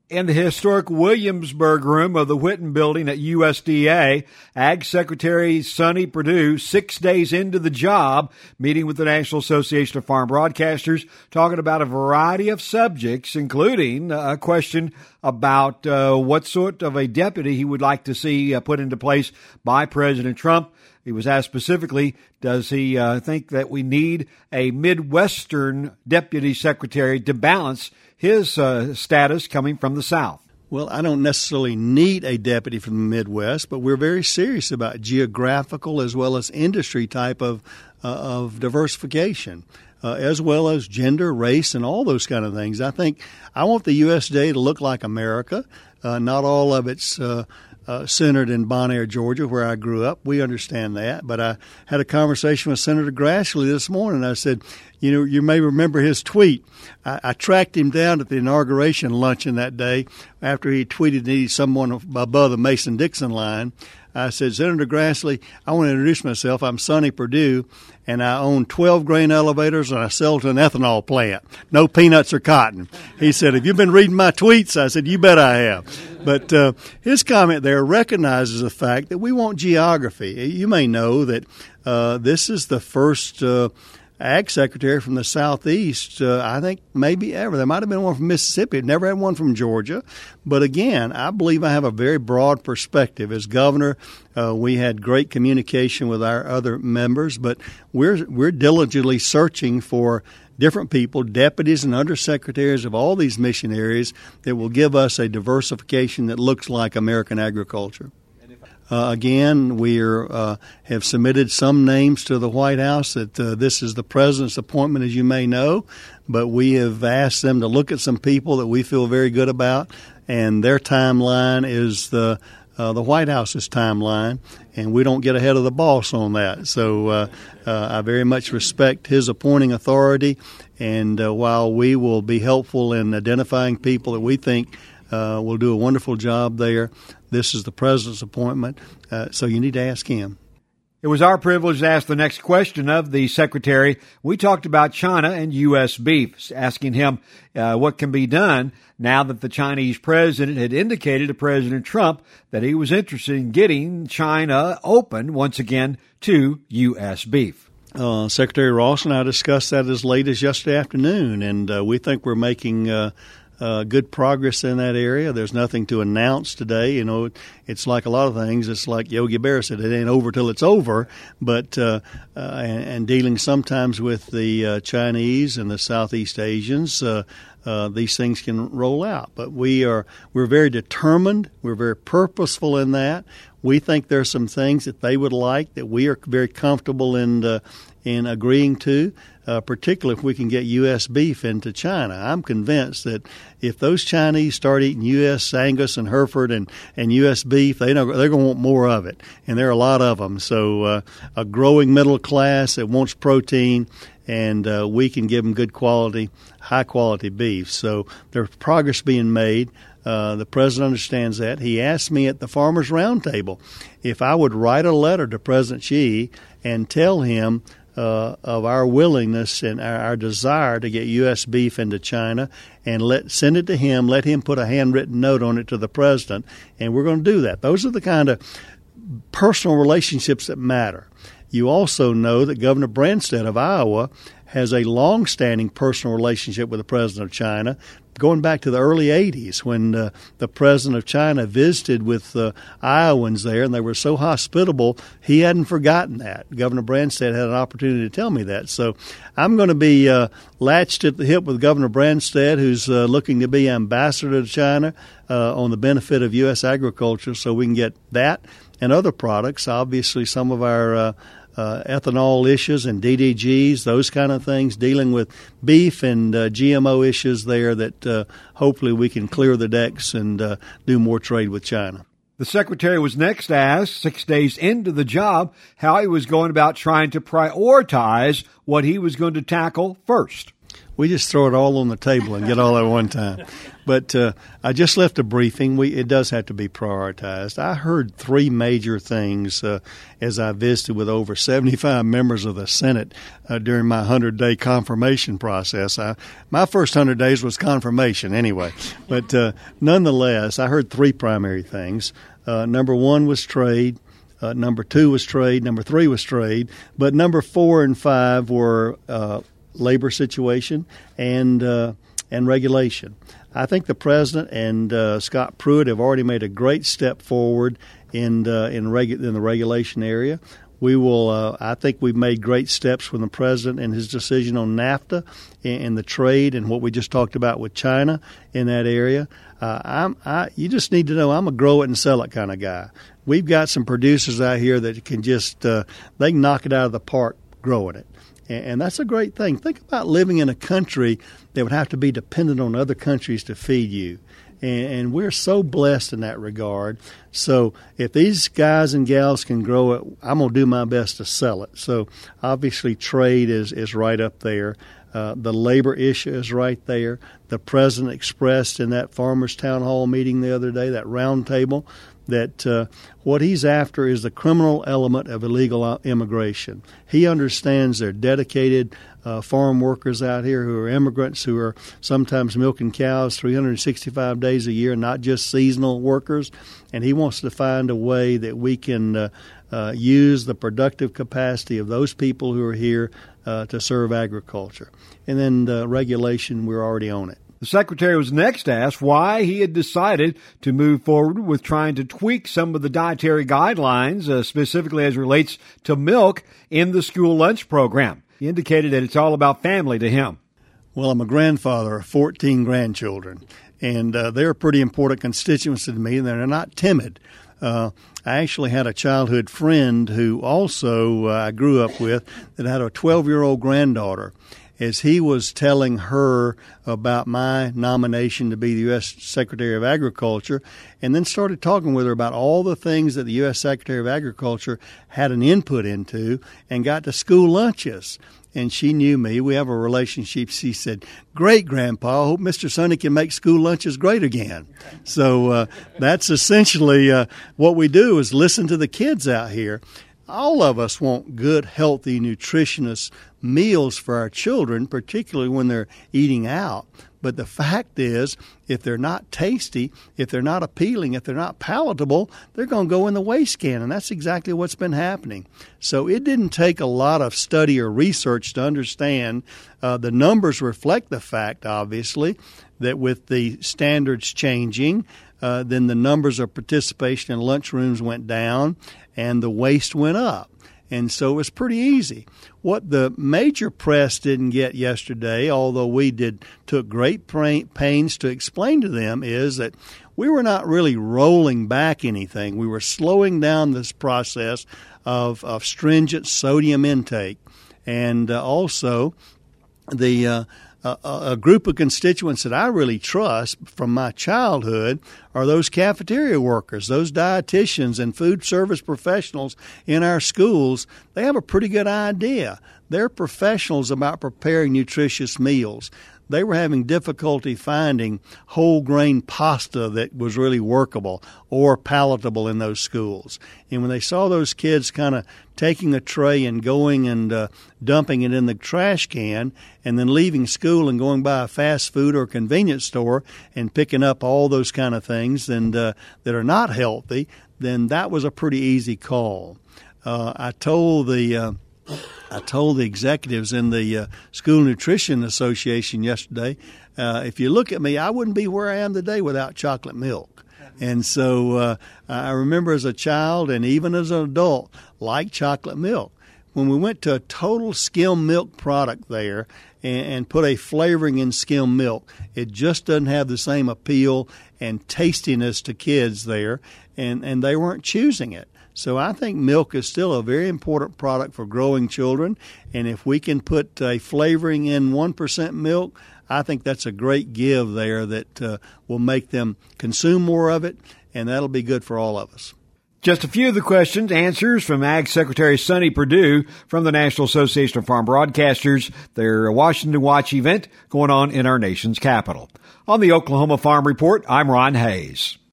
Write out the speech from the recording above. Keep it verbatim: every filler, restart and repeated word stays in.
In the historic Williamsburg room of the Whitten Building at U S D A, Ag Secretary Sonny Perdue, six days into the job, meeting with the National Association of Farm Broadcasters, talking about a variety of subjects, including a question about uh, what sort of a deputy he would like to see uh, put into place by President Trump. He was asked specifically, does he uh, think that we need a Midwestern deputy secretary to balance his uh, status coming from the South? Well, I don't necessarily need a deputy from the Midwest, but we're very serious about geographical as well as industry type of uh, of diversification, uh, as well as gender, race, and all those kind of things. I think I want the U S D A to look like America, uh, not all of its uh, Uh, centered in Bonaire, Georgia, where I grew up. We understand that. But I had a conversation with Senator Grassley this morning. I said, you know, you may remember his tweet. I, I tracked him down at the inauguration luncheon that day after he tweeted he's someone above the Mason-Dixon line. I said, Senator Grassley, I want to introduce myself. I'm Sonny Perdue, and I own twelve grain elevators, and I sell to an ethanol plant. No peanuts or cotton. He said, have you been reading my tweets? I said, you bet I have. But uh, his comment there recognizes the fact that we want geography. You may know that uh, this is the first uh, Ag Secretary from the Southeast, uh, I think maybe ever. There might have been one from Mississippi. Never had one from Georgia. But again, I believe I have a very broad perspective. As governor, uh, we had great communication with our other members, but we're we're diligently searching for different people, deputies and undersecretaries of all these mission areas that will give us a diversification that looks like American agriculture. Uh, again, we are, uh, have submitted some names to the White House that uh, this is the president's appointment, as you may know, but we have asked them to look at some people that we feel very good about, and their timeline is the uh, the White House's timeline, and we don't get ahead of the boss on that. So uh, uh, I very much respect his appointing authority, and uh, while we will be helpful in identifying people that we think uh, will do a wonderful job there, this is the president's appointment, uh, so you need to ask him. It was our privilege to ask the next question of the Secretary. We talked about China and U S beef, asking him uh, what can be done now that the Chinese president had indicated to President Trump that he was interested in getting China open once again to U S beef. Uh, Secretary Ross and I discussed that as late as yesterday afternoon, and uh, we think we're making uh, Uh, good progress in that area. There's nothing to announce today. You know, it's like a lot of things. It's like Yogi Berra said, it ain't over till it's over. But uh, uh, and, and dealing sometimes with the uh, Chinese and the Southeast Asians, uh, uh, these things can roll out. But we are we're very determined. We're very purposeful in that. We think there are some things that they would like that we are very comfortable in uh, in agreeing to. Uh, particularly if we can get U S beef into China. I'm convinced that if those Chinese start eating U S Angus and Hereford and, and U S beef, they know they're going to want more of it, and there are a lot of them. So uh, a growing middle class that wants protein, and uh, we can give them good quality, high-quality beef. So there's progress being made. Uh, the president understands that. He asked me at the Farmers Roundtable if I would write a letter to President Xi and tell him Uh, of our willingness and our, our desire to get U S beef into China, and let send it to him, let him put a handwritten note on it to the president, and we're going to do that. Those are the kind of personal relationships that matter. You also know that Governor Branstad of Iowa has a long-standing personal relationship with the president of China, going back to the early eighties when uh, the president of China visited with uh, Iowans there, and they were so hospitable, he hadn't forgotten that. Governor Branstad had an opportunity to tell me that. So I'm going to be uh, latched at the hip with Governor Branstad, who's uh, looking to be ambassador to China uh, on the benefit of U S agriculture, so we can get that and other products. Obviously, some of our uh, Uh, ethanol issues and D D Gs, those kind of things, dealing with beef and uh, G M O issues there that uh, hopefully we can clear the decks and uh, do more trade with China. The Secretary was next asked, six days into the job, how he was going about trying to prioritize what he was going to tackle first. We just throw it all on the table and get all at one time. But uh, I just left a briefing. We, it does have to be prioritized. I heard three major things uh, as I visited with over seventy-five members of the Senate uh, during my hundred-day confirmation process. I, my first hundred days was confirmation anyway. But uh, nonetheless, I heard three primary things. Uh, number one was trade. Uh, number two was trade. Number three was trade. But number four and five were uh, labor situation and uh, and regulation. I think the president and uh, Scott Pruitt have already made a great step forward in uh, in, regu- in the regulation area. We will. Uh, I think we've made great steps from the president and his decision on NAFTA and, and the trade and what we just talked about with China in that area. Uh, I'm. I, you just need to know I'm a grow it and sell it kind of guy. We've got some producers out here that can just uh, they can knock it out of the park growing it. And that's a great thing. Think about living in a country that would have to be dependent on other countries to feed you. And we're so blessed in that regard. So if these guys and gals can grow it, I'm going to do my best to sell it. So obviously trade is, is right up there. Uh, the labor issue is right there. The president expressed in that farmers' town hall meeting the other day, that round table, that uh, what he's after is the criminal element of illegal immigration. He understands they're dedicated uh, farm workers out here who are immigrants who are sometimes milking cows three hundred sixty-five days a year, not just seasonal workers. And he wants to find a way that we can uh, uh, use the productive capacity of those people who are here uh, to serve agriculture. And then the regulation, we're already on it. The Secretary was next asked why he had decided to move forward with trying to tweak some of the dietary guidelines, uh, specifically as relates to milk in the school lunch program. He indicated that it's all about family to him. Well, I'm a grandfather of fourteen grandchildren, and uh, they're a pretty important constituency to me, and they're not timid. Uh, I actually had a childhood friend who also uh, I grew up with that had a twelve-year-old granddaughter. As he was telling her about my nomination to be the U S Secretary of Agriculture, and then started talking with her about all the things that the U S Secretary of Agriculture had an input into, and got to school lunches. And she knew me. We have a relationship. She said, "Great, Grandpa. I hope Mister Sonny can make school lunches great again." So uh, that's essentially uh, what we do, is listen to the kids out here. All of us want good, healthy, nutritious meals for our children, particularly when they're eating out. But the fact is, if they're not tasty, if they're not appealing, if they're not palatable, they're going to go in the waste can, and that's exactly what's been happening. So it didn't take a lot of study or research to understand. Uh, the numbers reflect the fact, obviously, that with the standards changing, uh, then the numbers of participation in lunchrooms went down and the waste went up. And so it was pretty easy. What the major press didn't get yesterday, although we did took great pains to explain to them, is that we were not really rolling back anything. We were slowing down this process of, of stringent sodium intake. And uh, also the uh, a, a group of constituents that I really trust from my childhood are those cafeteria workers, those dietitians and food service professionals in our schools. They have a pretty good idea. They're professionals about preparing nutritious meals. They were having difficulty finding whole grain pasta that was really workable or palatable in those schools. And when they saw those kids kind of taking a tray and going and uh, dumping it in the trash can and then leaving school and going by a fast food or convenience store and picking up all those kind of things and uh, that are not healthy, then that was a pretty easy call. Uh, I told the uh, I told the executives in the uh, School Nutrition Association yesterday, uh, if you look at me, I wouldn't be where I am today without chocolate milk. And so uh, I remember as a child and even as an adult, like chocolate milk. When we went to a total skim milk product there and, and put a flavoring in skim milk, it just doesn't have the same appeal and tastiness to kids there, and, and they weren't choosing it. So I think milk is still a very important product for growing children, and if we can put a flavoring in one percent milk, I think that's a great give there that uh, will make them consume more of it, and that'll be good for all of us. Just a few of the questions, answers from Ag Secretary Sonny Perdue from the National Association of Farm Broadcasters, their Washington Watch event going on in our nation's capital. On the Oklahoma Farm Report, I'm Ron Hayes.